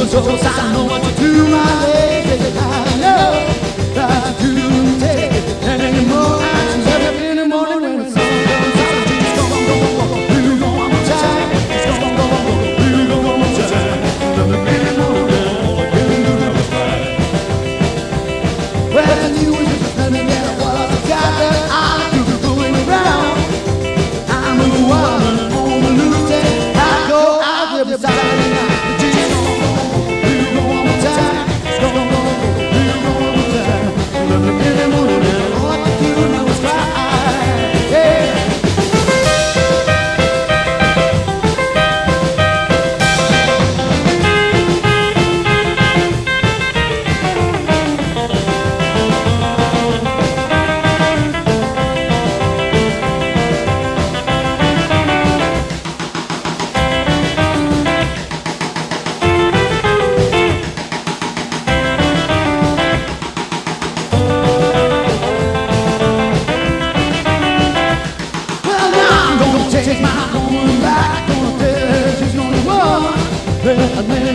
so I know what to do, my baby. I know that you do take it anymore. I just up in the morning when the sun comes out. It's gonna go, you go one more time. It's gonna go, you go one more time. Up in the morning, all I can do now is cry. Well, the news is just nothing that was a guy that I do going around. I'm a woman on the loose and I go out with the Saturday night. Take my going back, gonna tell her she's gonna run.